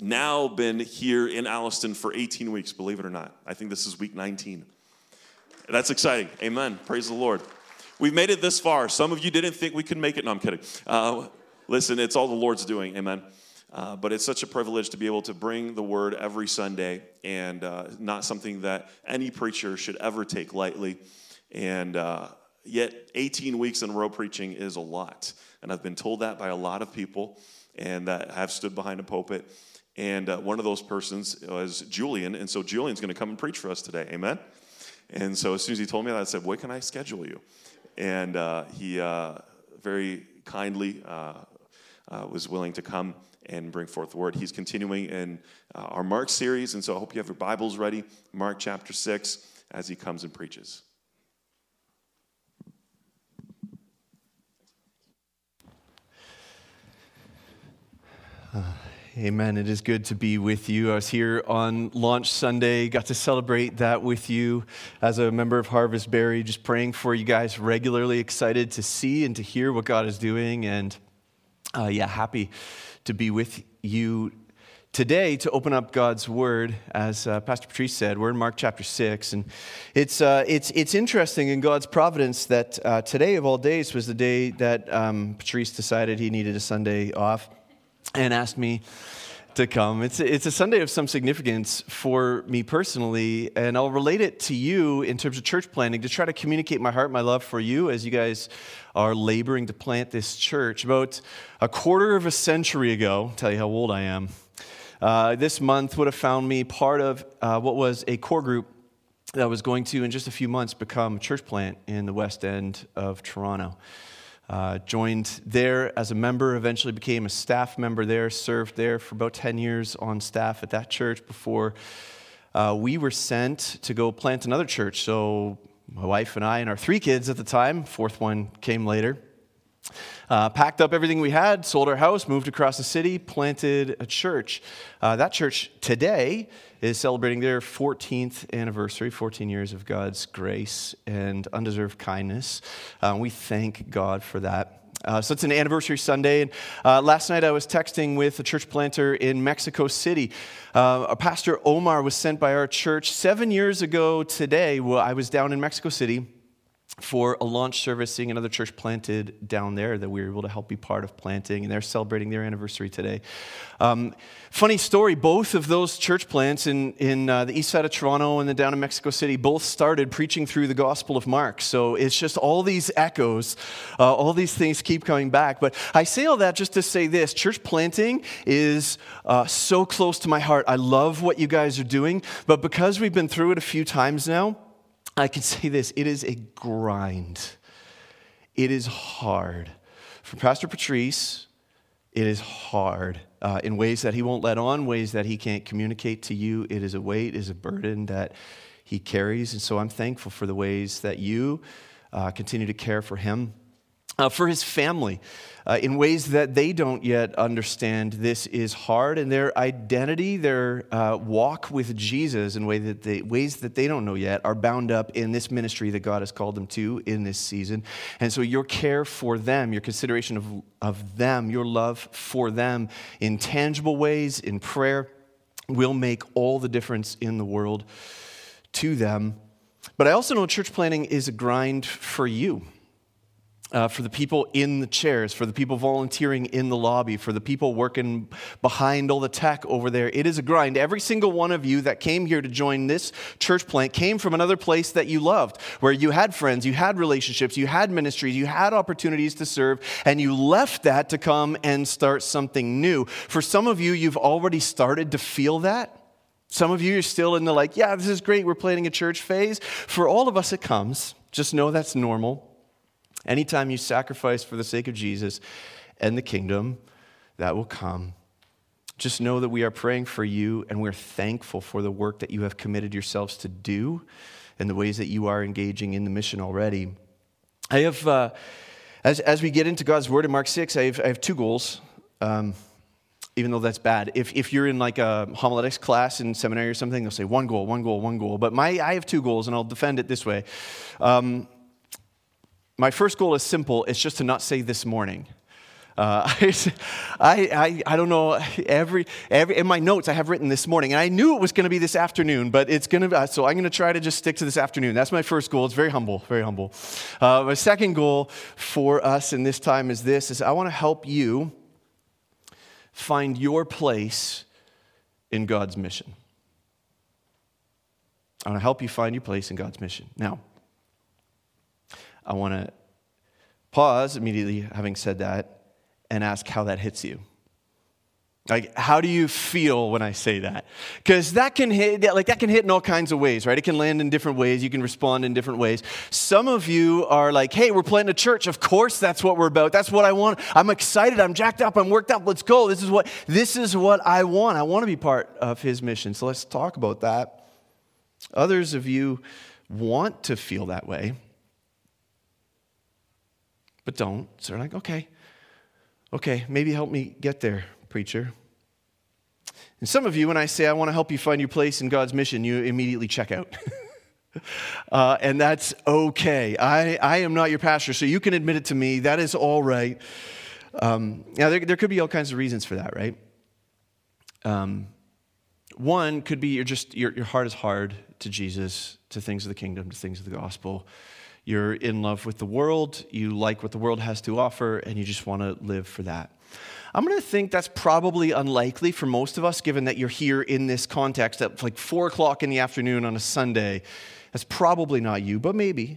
now been here in Alliston for 18 weeks, believe it or not. I think this is week 19. That's exciting. Amen. Praise the Lord. We've made it this far. Some of you didn't think we could make it. No, I'm kidding. Listen, it's all the Lord's doing. Amen. But it's such a privilege to be able to bring the word every Sunday, and not something that any preacher should ever take lightly. And yet 18 weeks in a row preaching is a lot. And I've been told that by a lot of people and that have stood behind a pulpit. And one of those persons was Julian. And so Julian's going to come and preach for us today. Amen. And so as soon as he told me that, I said, "When can I schedule you?" And he very kindly was willing to come and bring forth the word. He's continuing in our Mark series, and so I hope you have your Bibles ready. Mark chapter 6, as he comes and preaches. Amen. It is good to be with you. I was here on Launch Sunday, got to celebrate that with you as a member of Harvest Berry, just praying for you guys regularly, excited to see and to hear what God is doing, and happy to be with you today to open up God's Word. As Pastor Patrice said, we're in Mark chapter 6, and it's interesting in God's providence that today of all days was the day that Patrice decided he needed a Sunday off and asked me to come. It's a Sunday of some significance for me personally, and I'll relate it to you in terms of church planting to try to communicate my heart, my love for you as you guys are laboring to plant this church. About a quarter of a century ago, I'll tell you how old I am, this month would have found me part of what was a core group that was going to, in just a few months, become a church plant in the West End of Toronto. Joined there as a member, eventually became a staff member there, served there for about 10 years on staff at that church before we were sent to go plant another church. So my wife and I and our 3 kids at the time, 4th one came later, packed up everything we had, sold our house, moved across the city, planted a church. That church today is celebrating their 14th anniversary, 14 years of God's grace and undeserved kindness. We thank God for that. So it's an anniversary Sunday, and last night I was texting with a church planter in Mexico City. Pastor Omar was sent by our church 7 years ago today. Well, I was down in Mexico City for a launch service, seeing another church planted down there that we were able to help be part of planting, and they're celebrating their anniversary today. Funny story, both of those church plants in the east side of Toronto and then down in Mexico City both started preaching through the Gospel of Mark. So it's just all these echoes, all these things keep coming back. But I say all that just to say this, church planting is so close to my heart. I love what you guys are doing, but because we've been through it a few times now, I can say this, it is a grind. It is hard. For Pastor Patrice, it is hard in ways that he won't let on, ways that he can't communicate to you. It is a weight, it is a burden that he carries. And so I'm thankful for the ways that you continue to care for him. For his family, in ways that they don't yet understand, this is hard, and their identity, their walk with Jesus in ways that they don't know yet are bound up in this ministry that God has called them to in this season. And so your care for them, your consideration of them, your love for them in tangible ways, in prayer, will make all the difference in the world to them. But I also know church planting is a grind for you. For the people in the chairs, for the people volunteering in the lobby, for the people working behind all the tech over there. It is a grind. Every single one of you that came here to join this church plant came from another place that you loved, where you had friends, you had relationships, you had ministries, you had opportunities to serve, and you left that to come and start something new. For some of you, you've already started to feel that. Some of you are still in the this is great, we're planting a church phase. For all of us, it comes. Just know that's normal. Anytime you sacrifice for the sake of Jesus and the kingdom, that will come. Just know that we are praying for you, and we're thankful for the work that you have committed yourselves to do and the ways that you are engaging in the mission already. I have, as we get into God's Word in Mark 6, I have 2 goals, even though that's bad. If you're in like a homiletics class in seminary or something, they'll say one goal. But I have 2 goals, and I'll defend it this way. My first goal is simple. It's just to not say this morning. I don't know, every in my notes I have written this morning, and I knew it was going to be this afternoon, but it's going to, so I'm going to try to just stick to this afternoon. That's my first goal. It's very humble, very humble. My second goal for us in this time is I want to help you find your place in God's mission. I want to help you find your place in God's mission. Now, I want to pause immediately having said that and ask how that hits you. Like, how do you feel when I say that? Because that can hit in all kinds of ways, right? It can land in different ways. You can respond in different ways. Some of you are like, hey, we're planting a church. Of course that's what we're about. That's what I want. I'm excited. I'm jacked up. I'm worked up. Let's go. This is what I want. I want to be part of his mission. So let's talk about that. Others of you want to feel that way, but don't. So they're like, okay, maybe help me get there, preacher. And some of you, when I say I want to help you find your place in God's mission, you immediately check out. And that's okay. I am not your pastor, so you can admit it to me. That is all right. Now, there could be all kinds of reasons for that, right? One could be your heart is hard to Jesus, to things of the kingdom, to things of the gospel. You're in love with the world, you like what the world has to offer, and you just want to live for that. I'm going to think that's probably unlikely for most of us, given that you're here in this context at like 4 o'clock in the afternoon on a Sunday. That's probably not you, but maybe.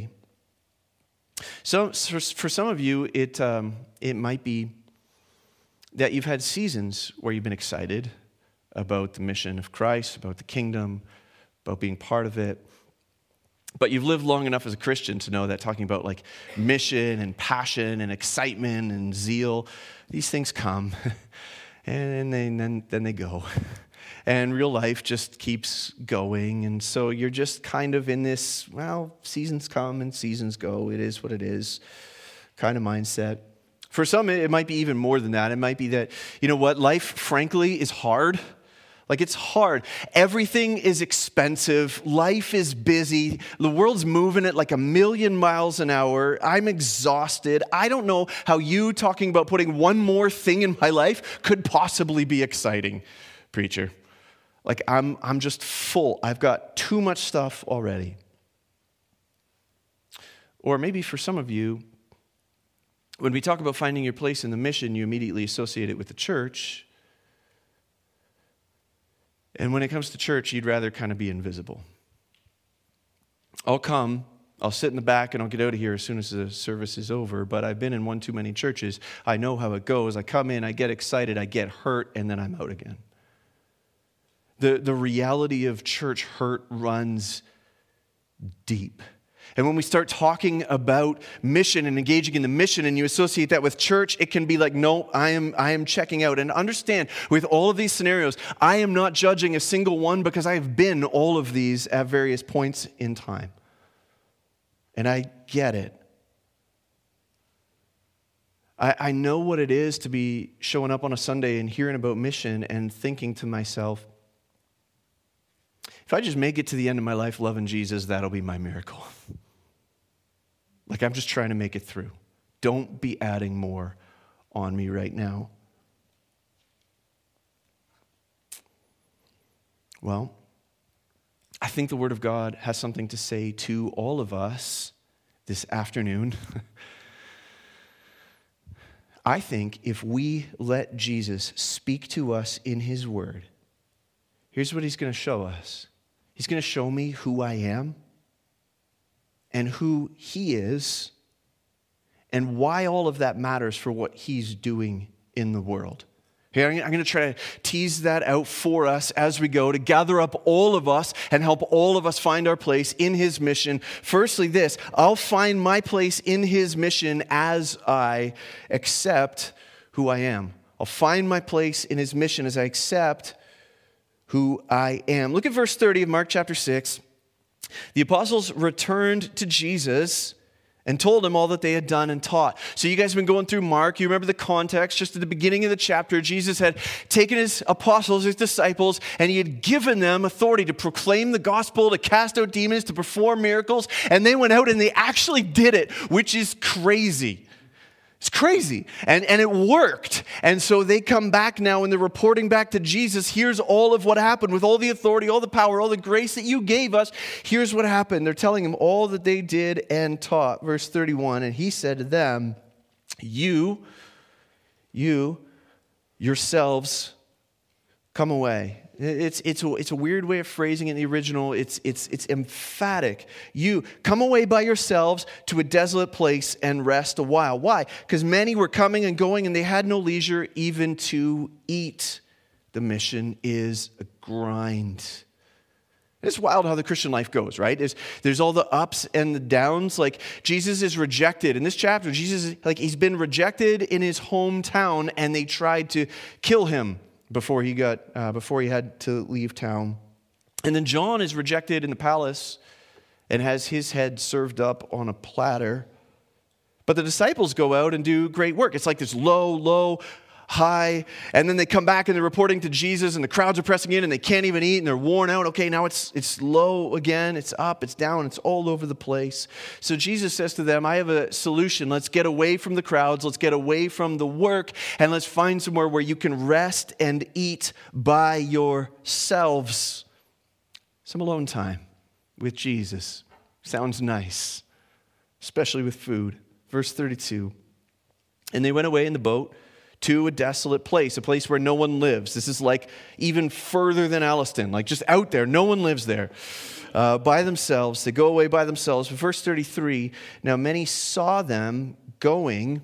So for some of you, it might be that you've had seasons where you've been excited about the mission of Christ, about the kingdom, about being part of it. But you've lived long enough as a Christian to know that talking about like mission and passion and excitement and zeal, these things come and then they go. And real life just keeps going. And so you're just kind of in this, well, seasons come and seasons go. It is what it is kind of mindset. For some, it might be even more than that. It might be that, you know what, life, frankly, is hard. Like, it's hard. Everything is expensive. Life is busy. The world's moving at like 1,000,000 miles an hour. I'm exhausted. I don't know how you talking about putting one more thing in my life could possibly be exciting, preacher. Like, I'm just full. I've got too much stuff already. Or maybe for some of you, when we talk about finding your place in the mission, you immediately associate it with the church. And when it comes to church, you'd rather kind of be invisible. I'll come, I'll sit in the back, and I'll get out of here as soon as the service is over, but I've been in one too many churches. I know how it goes. I come in, I get excited, I get hurt, and then I'm out again. The reality of church hurt runs deep. And when we start talking about mission and engaging in the mission and you associate that with church, it can be like, no, I am checking out. And understand, with all of these scenarios, I am not judging a single one because I have been all of these at various points in time. And I get it. I know what it is to be showing up on a Sunday and hearing about mission and thinking to myself, if I just make it to the end of my life loving Jesus, that'll be my miracle. Like, I'm just trying to make it through. Don't be adding more on me right now. Well, I think the Word of God has something to say to all of us this afternoon. I think if we let Jesus speak to us in His Word, here's what He's going to show us. He's going to show me who I am and who He is and why all of that matters for what He's doing in the world. Okay, I'm going to try to tease that out for us as we go to gather up all of us and help all of us find our place in His mission. Firstly, this, I'll find my place in His mission as I accept who I am. I'll find my place in His mission as I accept who I am. Look at verse 30 of Mark chapter 6. The apostles returned to Jesus and told him all that they had done and taught. So you guys have been going through Mark. You remember the context. Just at the beginning of the chapter, Jesus had taken His apostles, His disciples, and He had given them authority to proclaim the gospel, to cast out demons, to perform miracles. And they went out and they actually did it, which is crazy. It's crazy. And it worked. And so they come back now and they're reporting back to Jesus. Here's all of what happened with all the authority, all the power, all the grace that you gave us. Here's what happened. They're telling him all that they did and taught. Verse 31, and he said to them, you yourselves come away. It's a weird way of phrasing it in the original. It's emphatic. You come away by yourselves to a desolate place and rest a while. Why? Because many were coming and going and they had no leisure even to eat. The mission is a grind. It's wild how the Christian life goes, right? There's all the ups and the downs. Like Jesus is rejected. In this chapter, Jesus, he's been rejected in his hometown and they tried to kill him before he had to leave town. And then John is rejected in the palace and has his head served up on a platter. But the disciples go out and do great work. It's like this low, high, and then they come back and they're reporting to Jesus and the crowds are pressing in and they can't even eat and they're worn out. Okay, now it's low again, it's up, it's down, it's all over the place. So Jesus says to them, I have a solution. Let's get away from the crowds, let's get away from the work, and let's find somewhere where you can rest and eat by yourselves. Some alone time with Jesus. Sounds nice, especially with food. Verse 32, and they went away in the boat to a desolate place, a place where no one lives. This is like even further than Alliston, like just out there. No one lives there. By themselves. They go away by themselves. But verse 33, now many saw them going,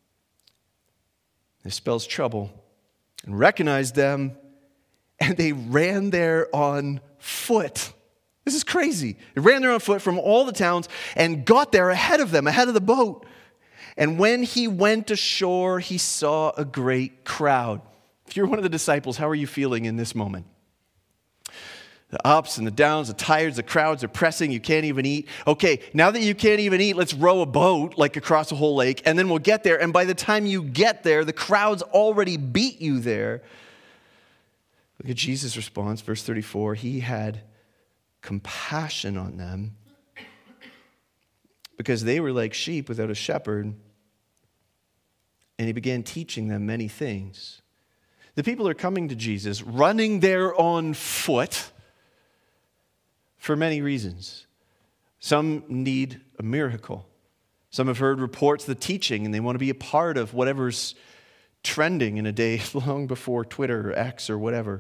this spells trouble, and recognized them, and they ran there on foot. This is crazy. They ran there on foot from all the towns and got there ahead of them, ahead of the boat. And when he went ashore, he saw a great crowd. If you're one of the disciples, how are you feeling in this moment? The ups and the downs, the tires, the crowds are pressing, you can't even eat. Okay, now that you can't even eat, let's row a boat like across a whole lake, and then we'll get there. And by the time you get there, the crowds already beat you there. Look at Jesus' response, verse 34. He had compassion on them because they were like sheep without a shepherd. And he began teaching them many things. The people are coming to Jesus, running there on foot for many reasons. Some need a miracle. Some have heard reports of the teaching, and they want to be a part of whatever's trending in a day long before Twitter or X or whatever.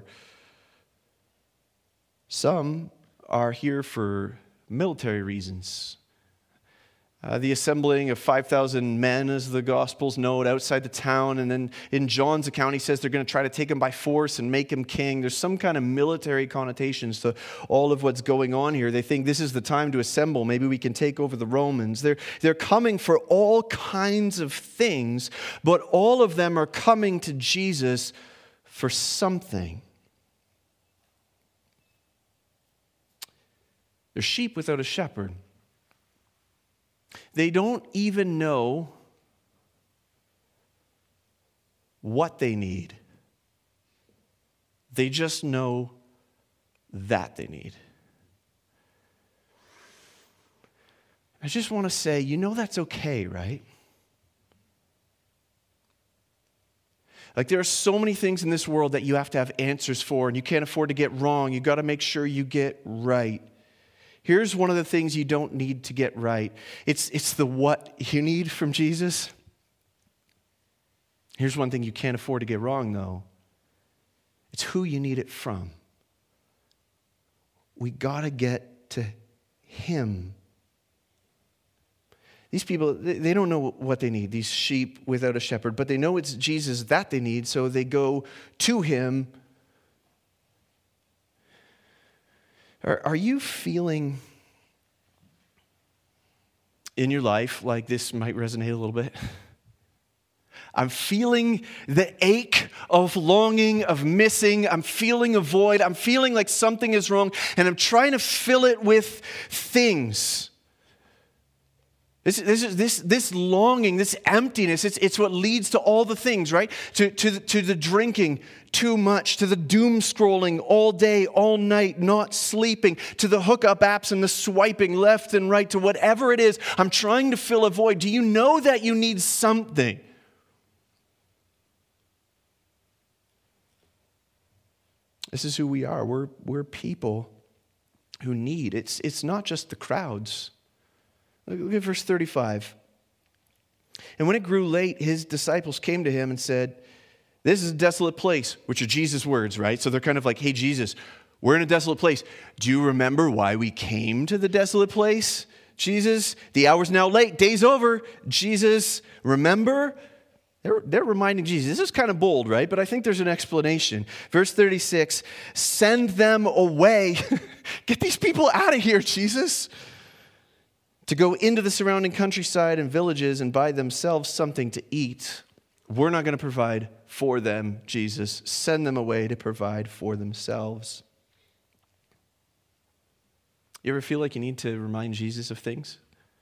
Some are here for military reasons. The assembling of 5,000 men, as the Gospels note, outside the town. And then in John's account, he says they're going to try to take him by force and make him king. There's some kind of military connotations to all of what's going on here. They think this is the time to assemble. Maybe we can take over the Romans. They're coming for all kinds of things, but all of them are coming to Jesus for something. They're sheep without a shepherd. They don't even know what they need. They just know that they need. I just want to say, that's okay, right? Like there are so many things in this world that you have to have answers for, and you can't afford to get wrong. You got to make sure you get right. Here's one of the things you don't need to get right. It's the what you need from Jesus. Here's one thing you can't afford to get wrong, though. It's who you need it from. We got to get to Him. These people, they don't know what they need, these sheep without a shepherd, but they know it's Jesus that they need, so they go to Him. Are you feeling in your life like this might resonate a little bit? I'm feeling the ache of longing, of missing. I'm feeling a void. I'm feeling like something is wrong, and I'm trying to fill it with things. This longing, this emptiness, it's what leads to all the things, right? To the drinking too much, to the doom scrolling all day, all night, not sleeping, to the hookup apps and the swiping left and right, to whatever it is. I'm trying to fill a void. Do you know that you need something? This is who we are. We're people who need. It's not just the crowds. Look at verse 35. And when it grew late, his disciples came to him and said, this is a desolate place, which are Jesus' words, right? So they're kind of like, hey, Jesus, we're in a desolate place. Do you remember why we came to the desolate place? Jesus, the hour's now late. Day's over. Jesus, remember? They're reminding Jesus. This is kind of bold, right? But I think there's an explanation. Verse 36, send them away. Get these people out of here, Jesus. To go into the surrounding countryside and villages and buy themselves something to eat. We're not going to provide for them, Jesus. Send them away to provide for themselves. You ever feel like you need to remind Jesus of things?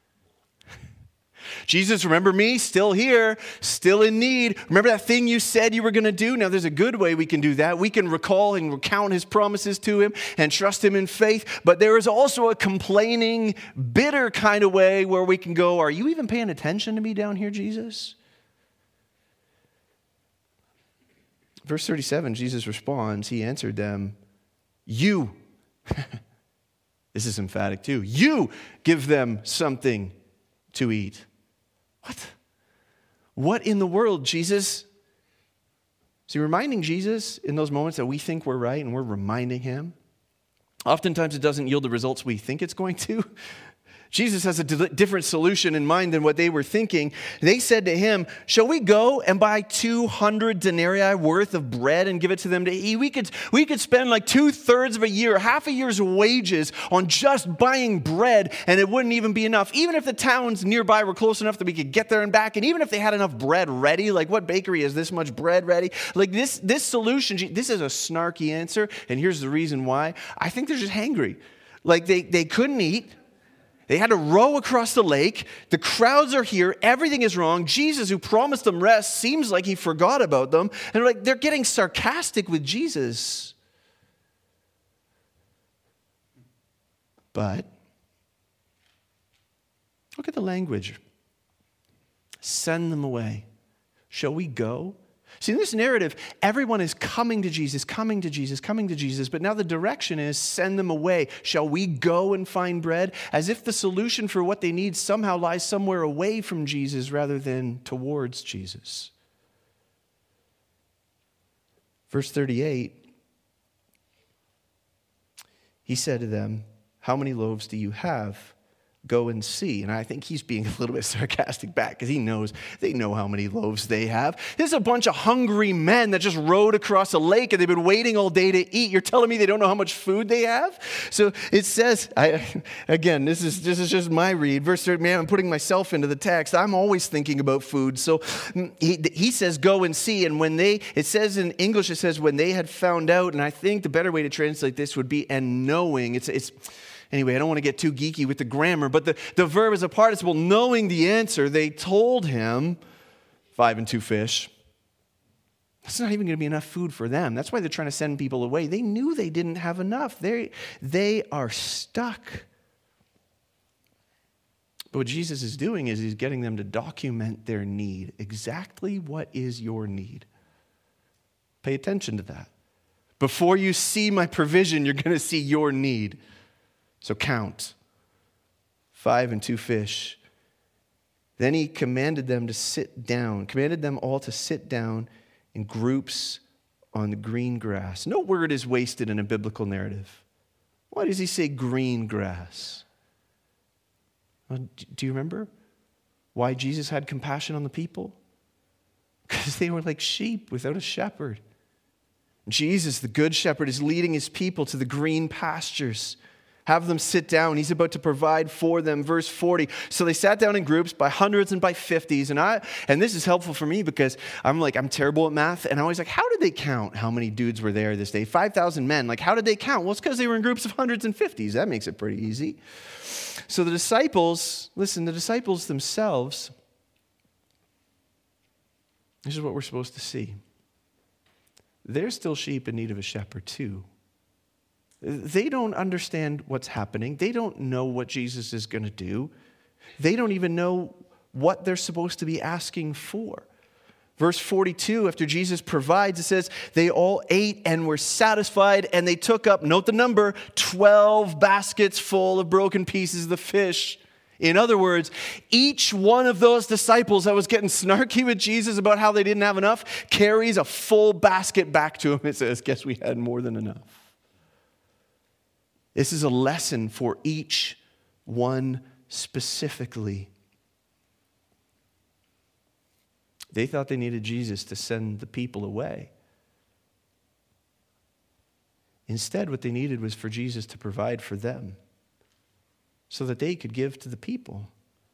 Jesus, remember me? Still here, still in need. Remember that thing you said you were going to do? Now, there's a good way we can do that. We can recall and recount his promises to him and trust him in faith. But there is also a complaining, bitter kind of way where we can go, are you even paying attention to me down here, Jesus? Verse 37, Jesus responds, he answered them, you, this is emphatic too, you give them something to eat. What? What in the world, Jesus? See, reminding Jesus in those moments that we think we're right and we're reminding him, oftentimes it doesn't yield the results we think it's going to. Jesus has a different solution in mind than what they were thinking. They said to him, shall we go and buy 200 denarii worth of bread and give it to them to eat? We could spend like 2/3 of a year, half a year's wages on just buying bread, and it wouldn't even be enough. Even if the towns nearby were close enough that we could get there and back, and even if they had enough bread ready, like what bakery has this much bread ready? Like this solution, this is a snarky answer, and here's the reason why. I think they're just hangry. Like they couldn't eat. They had to row across the lake. The crowds are here. Everything is wrong. Jesus, who promised them rest, seems like he forgot about them. And they're getting sarcastic with Jesus. But look at the language. Send them away. Shall we go? See, in this narrative, everyone is coming to Jesus, coming to Jesus, coming to Jesus. But now the direction is send them away. Shall we go and find bread? As if the solution for what they need somehow lies somewhere away from Jesus rather than towards Jesus. Verse 38, he said to them, how many loaves do you have? Go and see. And I think he's being a little bit sarcastic back because they know how many loaves they have. This is a bunch of hungry men that just rowed across a lake and they've been waiting all day to eat. You're telling me they don't know how much food they have? So it says, again, this is just my read. Verse 30, man, I'm putting myself into the text. I'm always thinking about food. So he says, go and see. And it says in English, it says when they had found out, and I think the better way to translate this would be and knowing. Anyway, I don't want to get too geeky with the grammar, but the verb is a participle. Knowing the answer, they told him 5 and 2 fish. That's not even going to be enough food for them. That's why they're trying to send people away. They knew they didn't have enough. They are stuck. But what Jesus is doing is he's getting them to document their need. Exactly what is your need? Pay attention to that. Before you see my provision, you're going to see your need. So count 5 and 2 fish. Then he commanded them all to sit down in groups on the green grass. No word is wasted in a biblical narrative. Why does he say green grass? Well, do you remember why Jesus had compassion on the people? Because they were like sheep without a shepherd. Jesus, the good shepherd, is leading his people to the green pastures. Have them sit down. He's about to provide for them. Verse 40. So they sat down in groups by hundreds and by 50s. And this is helpful for me because I'm terrible at math. And I'm always like, how did they count how many dudes were there this day? 5,000 men. Like, how did they count? Well, it's because they were in groups of hundreds and 50s. That makes it pretty easy. So the disciples themselves, this is what we're supposed to see. They're still sheep in need of a shepherd too. They don't understand what's happening. They don't know what Jesus is going to do. They don't even know what they're supposed to be asking for. Verse 42, after Jesus provides, it says, they all ate and were satisfied, and they took up, note the number, 12 baskets full of broken pieces of the fish. In other words, each one of those disciples that was getting snarky with Jesus about how they didn't have enough carries a full basket back to him. It says, guess we had more than enough. This is a lesson for each one specifically. They thought they needed Jesus to send the people away. Instead, what they needed was for Jesus to provide for them so that they could give to the people.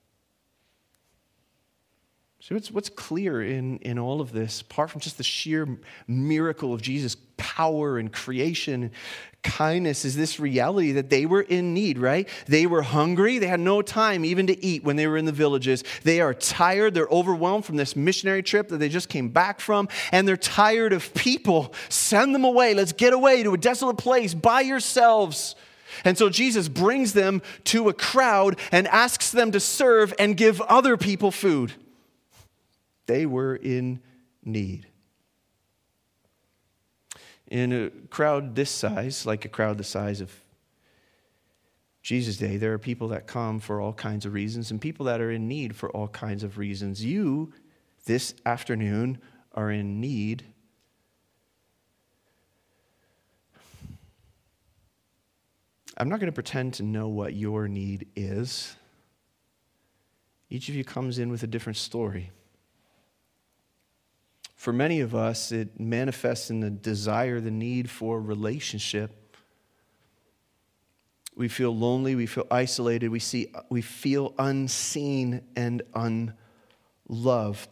So what's clear in all of this, apart from just the sheer miracle of Jesus' power and creation and kindness, is this reality that they were in need, right? They were hungry. They had no time even to eat when they were in the villages. They are tired. They're overwhelmed from this missionary trip that they just came back from, and they're tired of people. Send them away. Let's get away to a desolate place by yourselves. And so Jesus brings them to a crowd and asks them to serve and give other people food. They were in need. In a crowd this size, like a crowd the size of Jesus' day, there are people that come for all kinds of reasons and people that are in need for all kinds of reasons. You, this afternoon, are in need. I'm not going to pretend to know what your need is. Each of you comes in with a different story. For many of us, it manifests in the desire, the need for relationship. We feel lonely, we feel isolated, we feel unseen and unloved.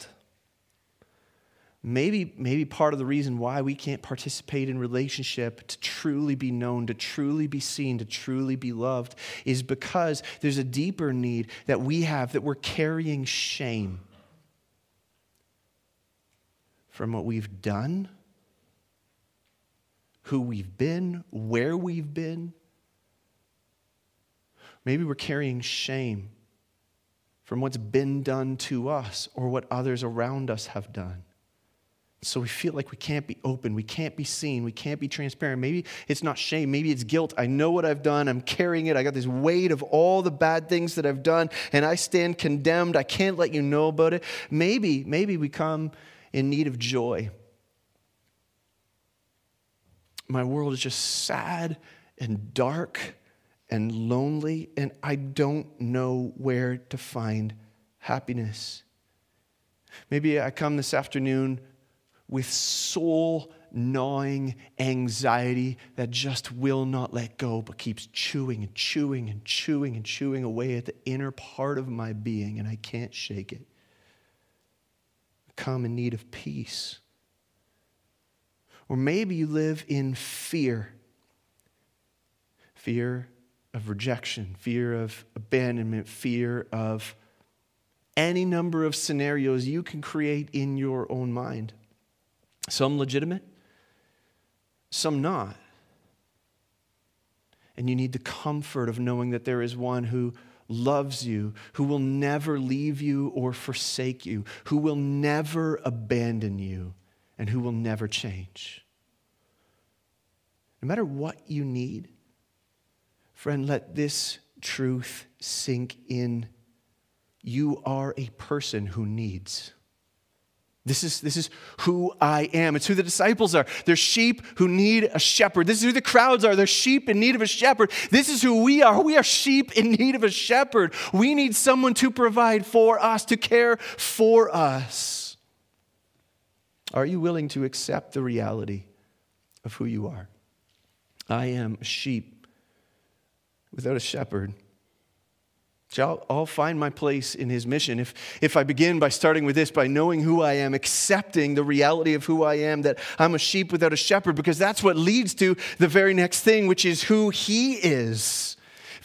Maybe part of the reason why we can't participate in relationship to truly be known, to truly be seen, to truly be loved is because there's a deeper need that we have, that we're carrying shame from what we've done, who we've been, where we've been. Maybe we're carrying shame from what's been done to us or what others around us have done. So we feel like we can't be open, we can't be seen, we can't be transparent. Maybe it's not shame, maybe it's guilt. I know what I've done, I'm carrying it. I got this weight of all the bad things that I've done, and I stand condemned. I can't let you know about it. Maybe we come in need of joy. My world is just sad and dark and lonely, and I don't know where to find happiness. Maybe I come this afternoon with soul-gnawing anxiety that just will not let go, but keeps chewing and chewing and chewing and chewing away at the inner part of my being, and I can't shake it. Come in need of peace. Or maybe you live in fear. Fear of rejection, fear of abandonment, fear of any number of scenarios you can create in your own mind. Some legitimate, some not. And you need the comfort of knowing that there is one who loves you, who will never leave you or forsake you, who will never abandon you, and who will never change. No matter what you need, friend, let this truth sink in. You are a person who needs. This is who I am. It's who the disciples are. They're sheep who need a shepherd. This is who the crowds are. They're sheep in need of a shepherd. This is who we are. We are sheep in need of a shepherd. We need someone to provide for us, to care for us. Are you willing to accept the reality of who you are? I am a sheep without a shepherd. I'll find my place in his mission if I begin by starting with this, by knowing who I am, accepting the reality of who I am, that I'm a sheep without a shepherd, because that's what leads to the very next thing, which is who he is. If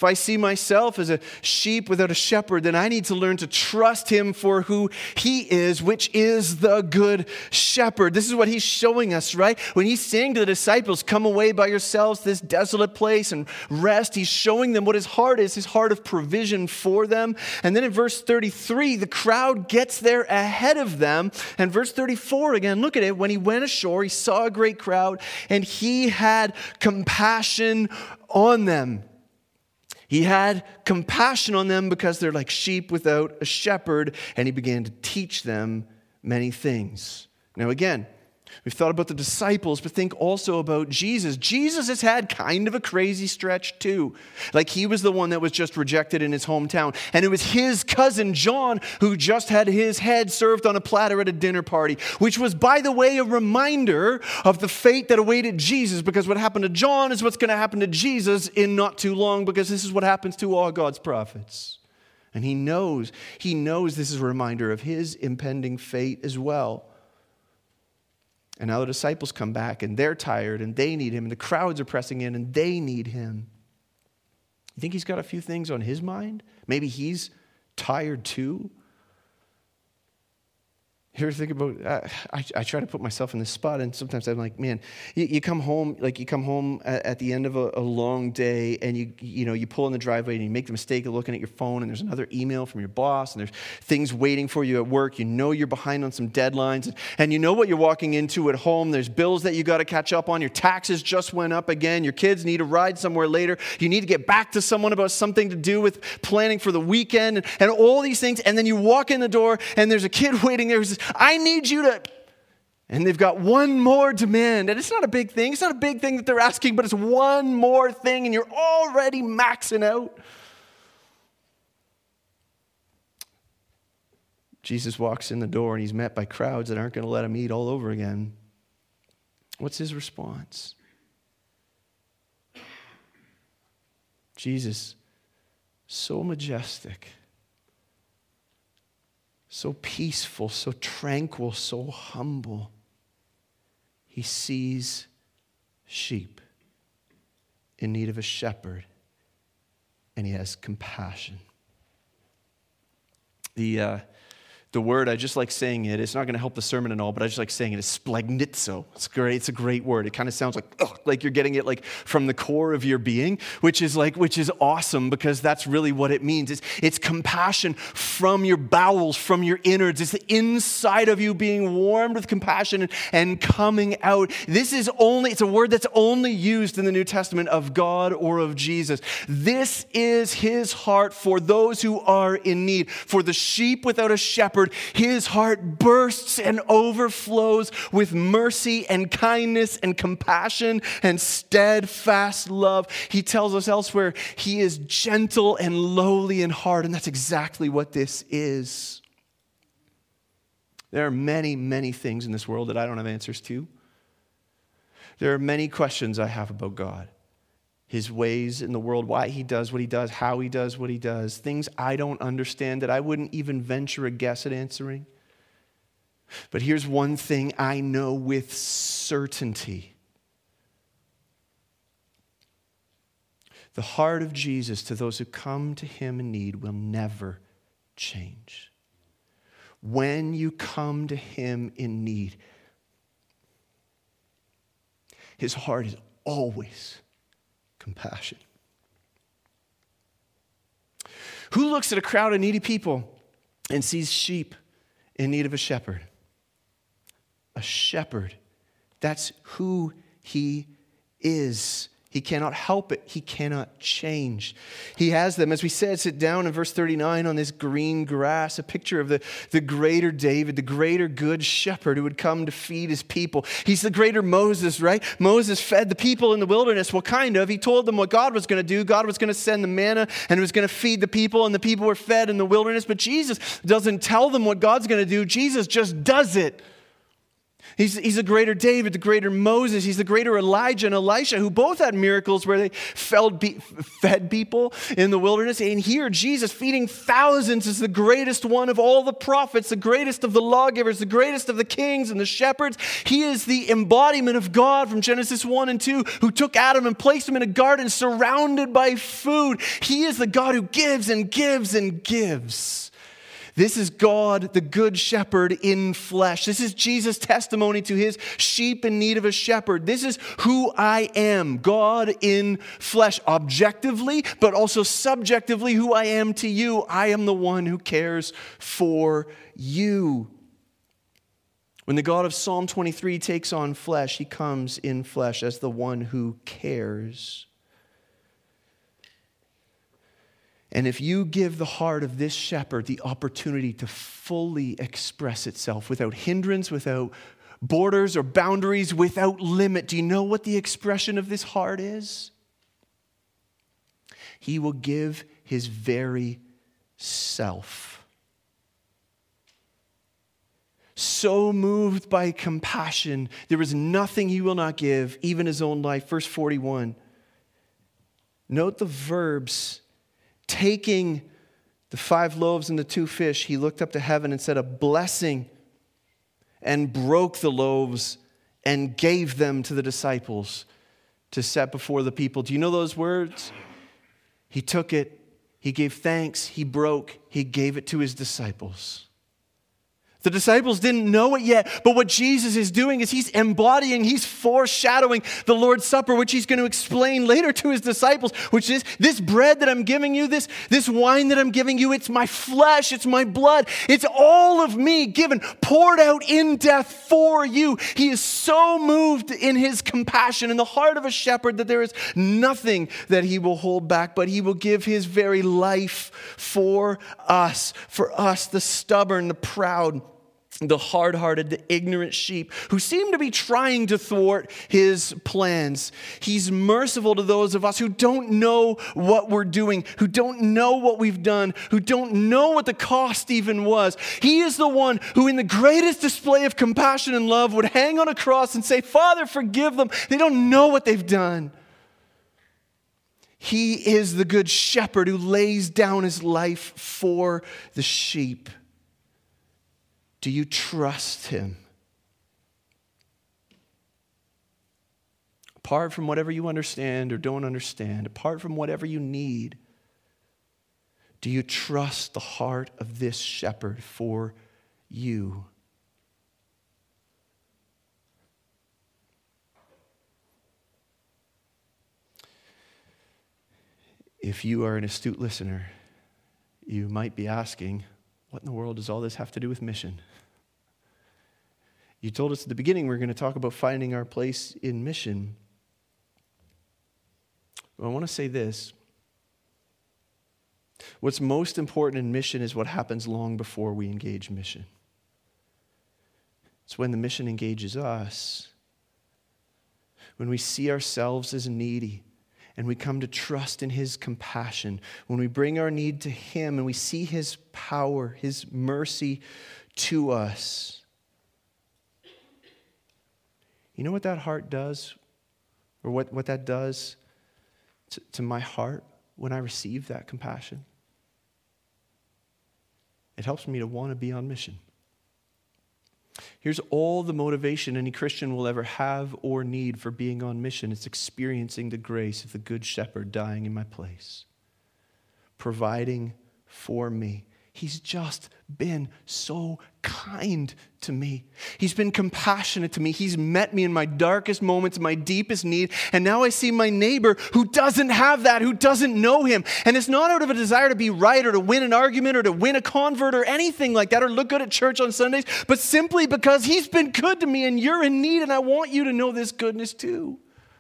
If I see myself as a sheep without a shepherd, then I need to learn to trust him for who he is, which is the good shepherd. This is what he's showing us, right? When he's saying to the disciples, come away by yourselves to this desolate place and rest, he's showing them what his heart is, his heart of provision for them. And then in verse 33, the crowd gets there ahead of them. And verse 34 again, look at it. When he went ashore, he saw a great crowd and he had compassion on them. He had compassion on them because they're like sheep without a shepherd, and he began to teach them many things. Now again, we've thought about the disciples, but think also about Jesus. Jesus has had kind of a crazy stretch too. Like he was the one that was just rejected in his hometown. And it was his cousin John who just had his head served on a platter at a dinner party, which was, by the way, a reminder of the fate that awaited Jesus, because what happened to John is what's going to happen to Jesus in not too long, because this is what happens to all God's prophets. And he knows this is a reminder of his impending fate as well. And now the disciples come back and they're tired and they need him, and the crowds are pressing in and they need him. You think he's got a few things on his mind? Maybe he's tired too? You ever think about, I try to put myself in this spot, and sometimes I'm like, man, you come home at the end of a long day, and you pull in the driveway and you make the mistake of looking at your phone, and there's another email from your boss, and there's things waiting for you at work. You know you're behind on some deadlines, and you know what you're walking into at home. There's bills that you got to catch up on. Your taxes just went up again. Your kids need a ride somewhere later. You need to get back to someone about something to do with planning for the weekend, and all these things. And then you walk in the door, and there's a kid waiting there who says, I need you to, and they've got one more demand. And it's not a big thing. It's not a big thing that they're asking, but it's one more thing, and you're already maxing out. Jesus walks in the door, and he's met by crowds that aren't going to let him eat all over again. What's his response? Jesus, so majestic, so peaceful, so tranquil, so humble. He sees sheep in need of a shepherd, and he has compassion. The word, I just like saying it. It's not going to help the sermon and all, but I just like saying it. It's splagnitzo. It's great. It's a great word. It kind of sounds like you're getting it like from the core of your being, which is awesome, because that's really what it means. It's compassion from your bowels, from your innards. It's the inside of you being warmed with compassion and coming out. It's a word that's only used in the New Testament of God or of Jesus. This is his heart for those who are in need. For the sheep without a shepherd, his heart bursts and overflows with mercy and kindness and compassion and steadfast love. He tells us elsewhere, he is gentle and lowly in heart, and that's exactly what this is. There are many, many things in this world that I don't have answers to. There are many questions I have about God, his ways in the world, why he does what he does, how he does what he does, things I don't understand that I wouldn't even venture a guess at answering. But here's one thing I know with certainty. The heart of Jesus to those who come to him in need will never change. When you come to him in need, his heart is always compassion. Who looks at a crowd of needy people and sees sheep in need of a shepherd? A shepherd. That's who he is. He cannot help it. He cannot change. He has them, as we said, sit down in verse 39 on this green grass, a picture of the greater David, the greater good shepherd who would come to feed his people. He's the greater Moses, right? Moses fed the people in the wilderness. Well, kind of. He told them what God was going to do. God was going to send the manna and was going to feed the people, and the people were fed in the wilderness. But Jesus doesn't tell them what God's going to do. Jesus just does it. He's the greater David, the greater Moses. He's the greater Elijah and Elisha, who both had miracles where they fed people in the wilderness. And here, Jesus feeding thousands is the greatest one of all the prophets, the greatest of the lawgivers, the greatest of the kings and the shepherds. He is the embodiment of God from Genesis 1 and 2, who took Adam and placed him in a garden surrounded by food. He is the God who gives and gives and gives. This is God, the good shepherd in flesh. This is Jesus' testimony to his sheep in need of a shepherd. This is who I am, God in flesh, objectively, but also subjectively who I am to you. I am the one who cares for you. When the God of Psalm 23 takes on flesh, he comes in flesh as the one who cares. And if you give the heart of this shepherd the opportunity to fully express itself without hindrance, without borders or boundaries, without limit, do you know what the expression of this heart is? He will give his very self. So moved by compassion, there is nothing he will not give, even his own life. Verse 41. Note the verbs. Taking the 5 loaves and the 2 fish, he looked up to heaven and said a blessing and broke the loaves and gave them to the disciples to set before the people. Do you know those words? He took it, he gave thanks, he broke, he gave it to his disciples. The disciples didn't know it yet, but what Jesus is doing is he's embodying, he's foreshadowing the Lord's Supper, which he's going to explain later to his disciples, which is this bread that I'm giving you, this wine that I'm giving you, it's my flesh, it's my blood, it's all of me given, poured out in death for you. He is so moved in his compassion in the heart of a shepherd that there is nothing that he will hold back, but he will give his very life for us, the stubborn, the proud, the hard-hearted, the ignorant sheep who seem to be trying to thwart his plans. He's merciful to those of us who don't know what we're doing, who don't know what we've done, who don't know what the cost even was. He is the one who in the greatest display of compassion and love would hang on a cross and say, Father, forgive them. They don't know what they've done. He is the good shepherd who lays down his life for the sheep. Do you trust him? Apart from whatever you understand or don't understand, apart from whatever you need, do you trust the heart of this shepherd for you? If you are an astute listener, you might be asking, what in the world does all this have to do with mission? You told us at the beginning we're going to talk about finding our place in mission. Well, I want to say this. What's most important in mission is what happens long before we engage mission. It's when the mission engages us. When we see ourselves as needy and we come to trust in his compassion. When we bring our need to him and we see his power, his mercy to us. You know what that heart does? Or what that does to my heart when I receive that compassion? It helps me to want to be on mission. Here's all the motivation any Christian will ever have or need for being on mission. It's experiencing the grace of the Good Shepherd dying in my place, providing for me. He's just been so kind to me. He's been compassionate to me. He's met me in my darkest moments, my deepest need. And now I see my neighbor who doesn't have that, who doesn't know him. And it's not out of a desire to be right or to win an argument or to win a convert or anything like that or look good at church on Sundays, but simply because he's been good to me and you're in need and I want you to know this goodness too.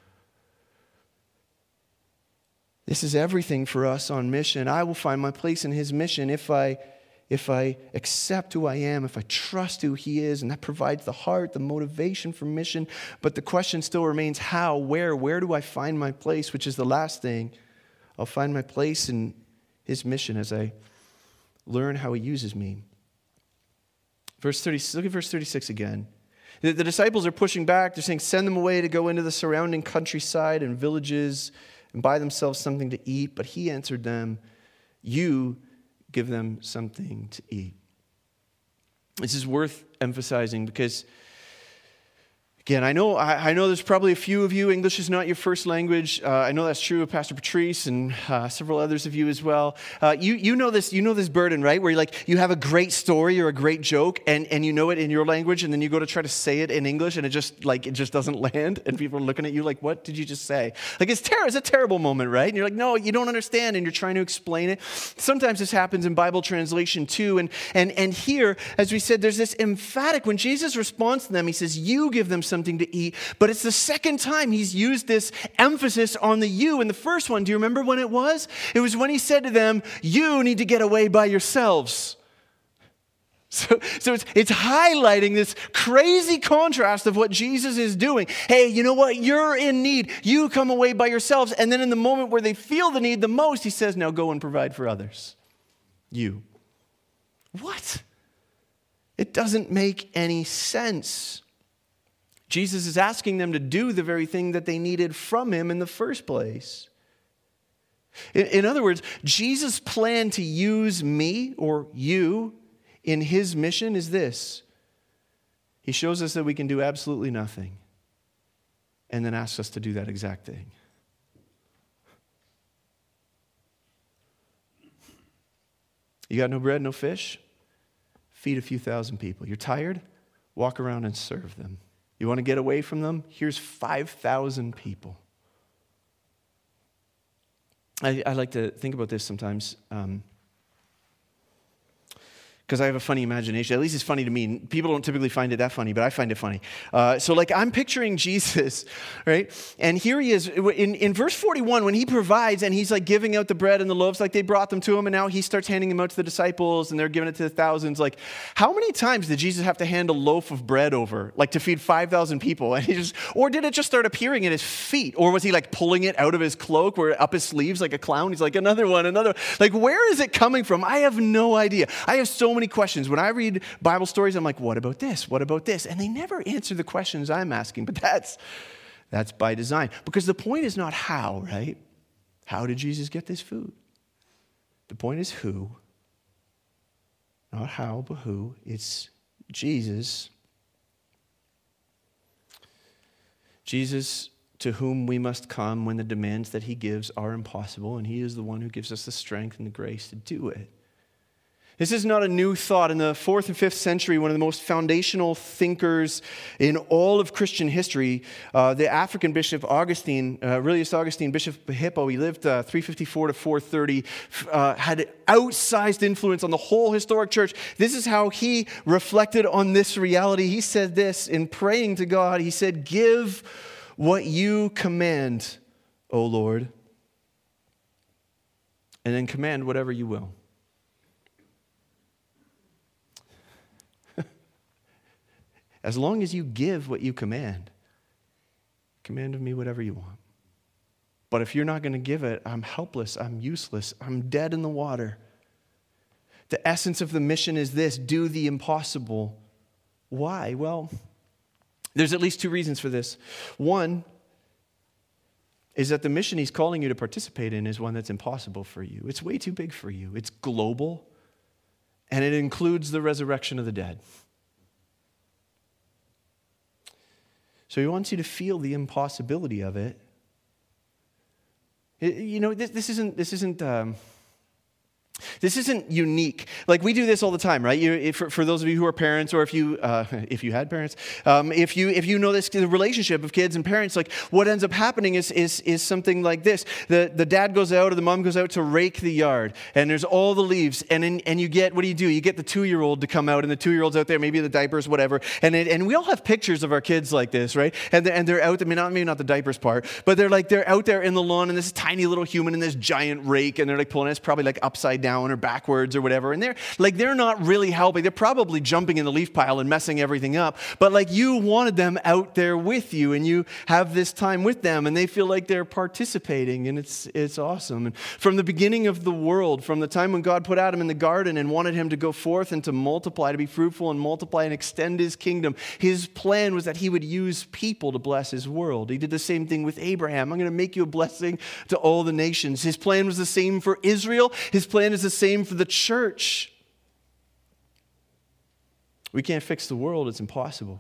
This is everything for us on mission. I will find my place in his mission if I accept who I am, if I trust who he is, and that provides the heart, the motivation for mission. But the question still remains how, where do I find my place, which is the last thing. I'll find my place in his mission as I learn how he uses me. Look at verse 36 again. The disciples are pushing back. They're saying, send them away to go into the surrounding countryside and villages and buy themselves something to eat. But he answered them, you give them something to eat. This is worth emphasizing because, again, I know there's probably a few of you, English is not your first language. I know that's true of Pastor Patrice and several others of you as well. You know this burden, right? Where you have a great story or a great joke and you know it in your language and then you go to try to say it in English and it just doesn't land and people are looking at you like, what did you just say? It's a terrible moment, right? And you're like, no, you don't understand and you're trying to explain it. Sometimes this happens in Bible translation too. And here, as we said, there's this emphatic, when Jesus responds to them, he says, you give them something to eat, but it's the second time he's used this emphasis on the you. And the first one, do you remember when it was? It was when he said to them, you need to get away by yourselves. So it's highlighting this crazy contrast of what Jesus is doing. Hey, you know what? You're in need. You come away by yourselves. And then in the moment where they feel the need the most, he says, now go and provide for others. You. What? It doesn't make any sense. Jesus is asking them to do the very thing that they needed from him in the first place. In other words, Jesus' plan to use me or you in his mission is this. He shows us that we can do absolutely nothing and then asks us to do that exact thing. You got no bread, no fish? Feed a few thousand people. You're tired? Walk around and serve them. You want to get away from them? Here's 5,000 people. I like to think about this sometimes because I have a funny imagination. At least it's funny to me. People don't typically find it that funny, but I find it funny. So I'm picturing Jesus, right? And here he is in verse 41 when he provides and he's giving out the bread and the loaves, they brought them to him and now he starts handing them out to the disciples and they're giving it to the thousands. How many times did Jesus have to hand a loaf of bread over, to feed 5,000 people? And or did it just start appearing at his feet? Or was he pulling it out of his cloak or up his sleeves like a clown? He's like, another one. Where is it coming from? I have no idea. I have so many questions. When I read Bible stories, I'm like, what about this? What about this? And they never answer the questions I'm asking, but that's by design. Because the point is not how, right? How did Jesus get this food? The point is who. Not how, but who. It's Jesus. Jesus, to whom we must come when the demands that he gives are impossible, and he is the one who gives us the strength and the grace to do it. This is not a new thought. In the 4th and 5th century, one of the most foundational thinkers in all of Christian history, the African bishop Augustine, Aurelius Augustine, Bishop of Hippo, he lived 354 to 430, had outsized influence on the whole historic church. This is how he reflected on this reality. He said this in praying to God. He said, give what you command, O Lord, and then command whatever you will. As long as you give what you command of me whatever you want. But if you're not going to give it, I'm helpless, I'm useless, I'm dead in the water. The essence of the mission is this: do the impossible. Why? Well, there's at least two reasons for this. One is that the mission he's calling you to participate in is one that's impossible for you. It's way too big for you. It's global, and it includes the resurrection of the dead. So he wants you to feel the impossibility of it. This isn't unique. We do this all the time, right? For those of you who are parents, or if you had parents, if you know this, the relationship of kids and parents, what ends up happening is something like this: the dad goes out or the mom goes out to rake the yard, and there's all the leaves, and you get, what do? You get the 2-year-old to come out, and the 2-year-old's out there, maybe the diapers, whatever, and we all have pictures of our kids like this, right? And they're out. Maybe not the diapers part, but they're out there in the lawn, and this tiny little human and this giant rake, and they're pulling it. It's probably upside down or backwards or whatever. And they're not really helping. They're probably jumping in the leaf pile and messing everything up. But like you wanted them out there with you, and you have this time with them, and they feel like they're participating, and it's awesome. And from the beginning of the world, from the time when God put Adam in the garden and wanted him to go forth and to multiply, to be fruitful and multiply and extend his kingdom, his plan was that he would use people to bless his world. He did the same thing with Abraham. I'm going to make you a blessing to all the nations. His plan was the same for Israel. His plan is the same for the church. We can't fix the world. It's impossible.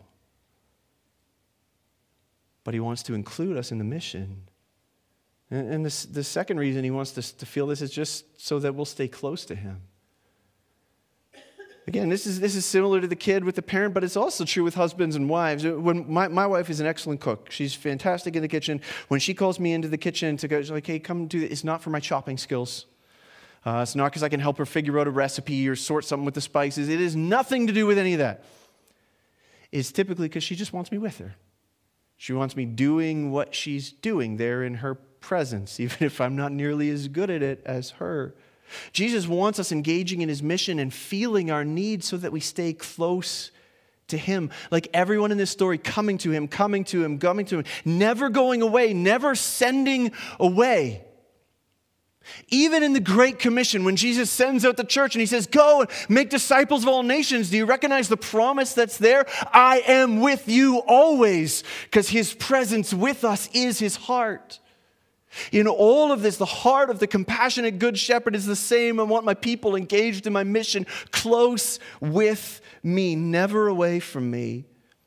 But he wants to include us in the mission. And the second reason he wants us to feel this is just so that we'll stay close to him. Again, this is similar to the kid with the parent, but it's also true with husbands and wives. When my wife is an excellent cook. She's fantastic in the kitchen. When she calls me into the kitchen to go, she's like, hey, come do this. It's not for my chopping skills. It's not because I can help her figure out a recipe or sort something with the spices. It has nothing to do with any of that. It's typically because she just wants me with her. She wants me doing what she's doing there in her presence, even if I'm not nearly as good at it as her. Jesus wants us engaging in his mission and feeling our needs so that we stay close to him. Like everyone in this story, coming to him, never going away, never sending away. Even in the Great Commission, when Jesus sends out the church and he says, go and make disciples of all nations, do you recognize the promise that's there? I am with you always, because his presence with us is his heart. In all of this, the heart of the compassionate good shepherd is the same. I want my people engaged in my mission, close with me, never away from me.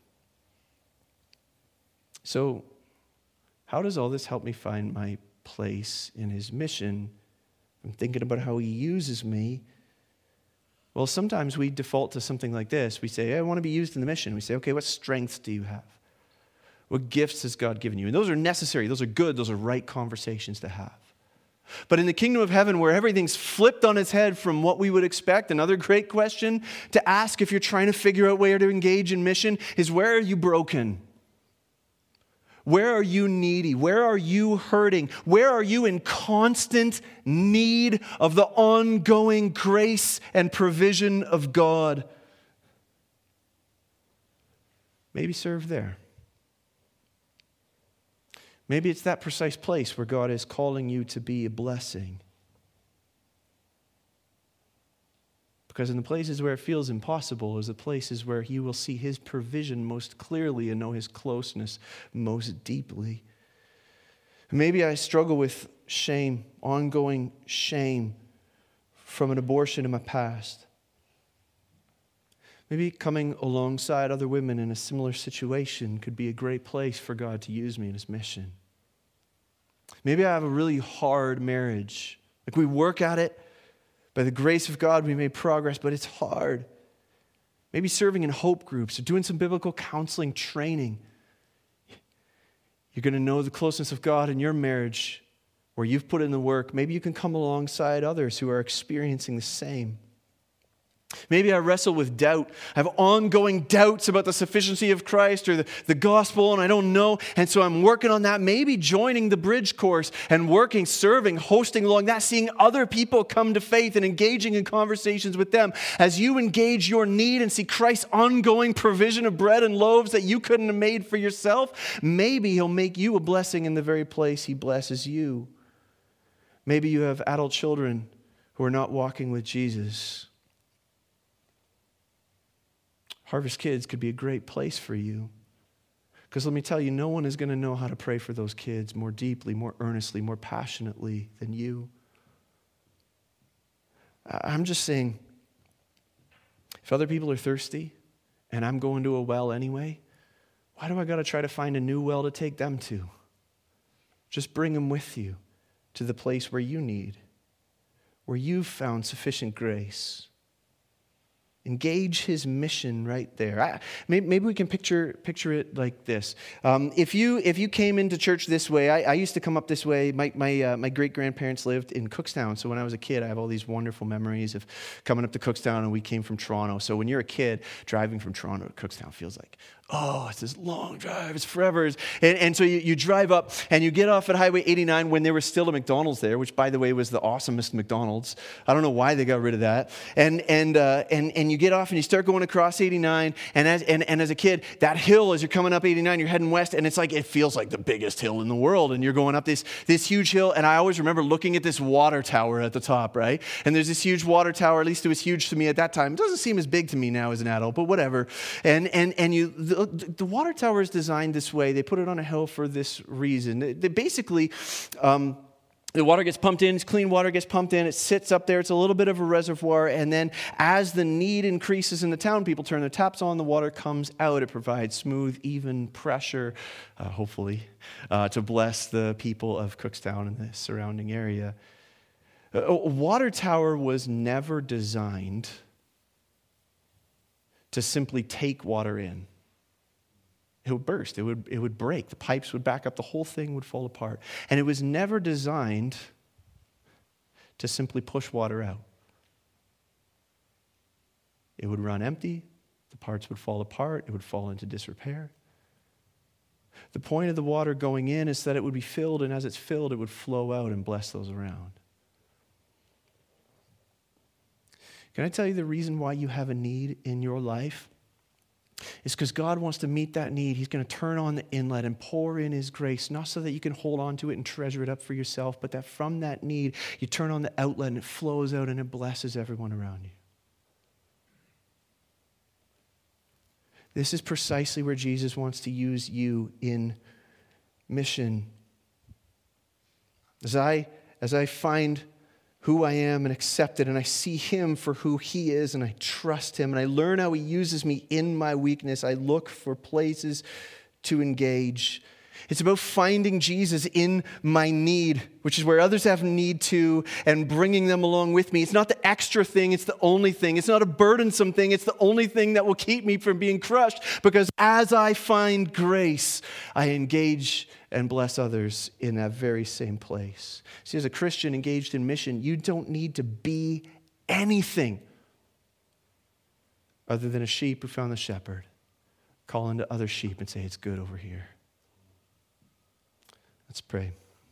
So, how does all this help me find my place in his mission? I'm thinking about how he uses me. Well, sometimes we default to something like this. We say, hey, I want to be used in the mission. We say, okay, what strengths do you have? What gifts has God given you? And those are necessary. Those are good. Those are right conversations to have. But in the kingdom of heaven, where everything's flipped on its head from what we would expect, another great question to ask if you're trying to figure out where to engage in mission is, where are you broken? Where are you needy? Where are you hurting? Where are you in constant need of the ongoing grace and provision of God? Maybe serve there. Maybe it's that precise place where God is calling you to be a blessing. Because in the places where it feels impossible is the places where you will see his provision most clearly and know his closeness most deeply. Maybe I struggle with shame, ongoing shame from an abortion in my past. Maybe coming alongside other women in a similar situation could be a great place for God to use me in his mission. Maybe I have a really hard marriage. Like we work at it. By the grace of God, we made progress, but it's hard. Maybe serving in hope groups or doing some biblical counseling training. You're going to know the closeness of God in your marriage where you've put in the work. Maybe you can come alongside others who are experiencing the same. Maybe I wrestle with doubt. I have ongoing doubts about the sufficiency of Christ or the gospel, and I don't know. And so I'm working on that. Maybe joining the bridge course and working, serving, hosting along that, seeing other people come to faith and engaging in conversations with them. As you engage your need and see Christ's ongoing provision of bread and loaves that you couldn't have made for yourself, maybe he'll make you a blessing in the very place he blesses you. Maybe you have adult children who are not walking with Jesus. Harvest Kids could be a great place for you. Because let me tell you, no one is going to know how to pray for those kids more deeply, more earnestly, more passionately than you. I'm just saying, if other people are thirsty and I'm going to a well anyway, why do I got to try to find a new well to take them to? Just bring them with you to the place where you need, where you've found sufficient grace Engage his mission right there. Maybe we can picture it like this. If you came into church this way, I used to come up this way. My great-grandparents lived in Cookstown, so when I was a kid, I have all these wonderful memories of coming up to Cookstown, and we came from Toronto. So when you're a kid, driving from Toronto to Cookstown feels like, oh, it's this long drive, it's forever. And so you drive up, and you get off at Highway 89 when there was still a McDonald's there, which, by the way, was the awesomest McDonald's. I don't know why they got rid of that. And you get off and you start going across 89, and as a kid, that hill, as you're coming up 89, you're heading west, and it's like, it feels like the biggest hill in the world, and you're going up this huge hill, and I always remember looking at this water tower at the top, right? And there's this huge water tower, at least it was huge to me at that time. It doesn't seem as big to me now as an adult, but whatever. And the water tower is designed this way. They put it on a hill for this reason. They basically, the water gets pumped in, it's clean water gets pumped in, it sits up there, it's a little bit of a reservoir, and then as the need increases in the town, people turn their taps on, the water comes out. It provides smooth, even pressure, hopefully, to bless the people of Cookstown and the surrounding area. A water tower was never designed to simply take water in. It would burst. It would break. The pipes would back up. The whole thing would fall apart. And it was never designed to simply push water out. It would run empty. The parts would fall apart. It would fall into disrepair. The point of the water going in is that it would be filled, and as it's filled, it would flow out and bless those around. Can I tell you the reason why you have a need in your life? It's because God wants to meet that need. He's going to turn on the inlet and pour in his grace, not so that you can hold on to it and treasure it up for yourself, but that from that need, you turn on the outlet and it flows out and it blesses everyone around you. This is precisely where Jesus wants to use you in mission. As I find who I am and accept it, and I see him for who he is, and I trust him, and I learn how he uses me in my weakness, I look for places to engage. It's about finding Jesus in my need, which is where others have need too, and bringing them along with me. It's not the extra thing, it's the only thing. It's not a burdensome thing, it's the only thing that will keep me from being crushed, because as I find grace, I engage and bless others in that very same place. See, as a Christian engaged in mission, you don't need to be anything other than a sheep who found the shepherd. Call into other sheep and say, it's good over here. Let's pray.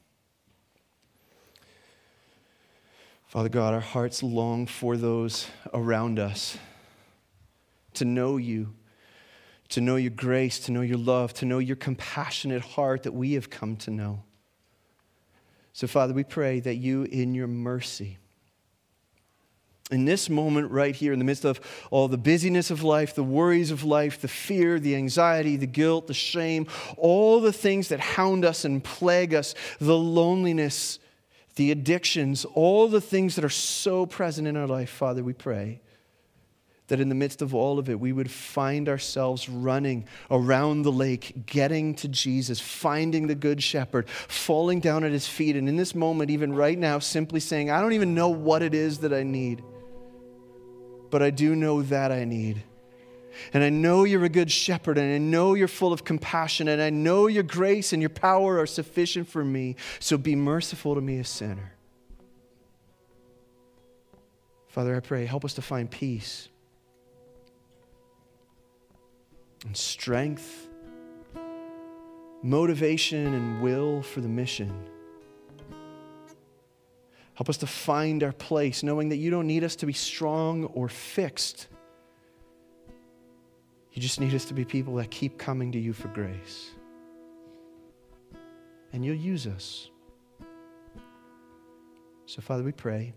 Father God, our hearts long for those around us to know you, to know your grace, to know your love, to know your compassionate heart that we have come to know. So, Father, we pray that you, in your mercy, in this moment right here, in the midst of all the busyness of life, the worries of life, the fear, the anxiety, the guilt, the shame, all the things that hound us and plague us, the loneliness, the addictions, all the things that are so present in our life, Father, we pray that in the midst of all of it, we would find ourselves running around the lake, getting to Jesus, finding the Good Shepherd, falling down at his feet, and in this moment, even right now, simply saying, I don't even know what it is that I need, but I do know that I need. And I know you're a good shepherd, and I know you're full of compassion, and I know your grace and your power are sufficient for me, so be merciful to me, a sinner. Father, I pray, help us to find peace and strength, motivation and will for the mission. Help us to find our place, knowing that you don't need us to be strong or fixed. You just need us to be people that keep coming to you for grace. And you'll use us. So, Father, we pray,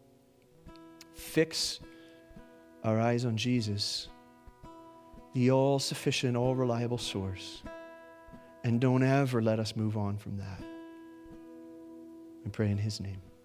fix our eyes on Jesus, the all-sufficient, all-reliable source. And don't ever let us move on from that. We pray in his name.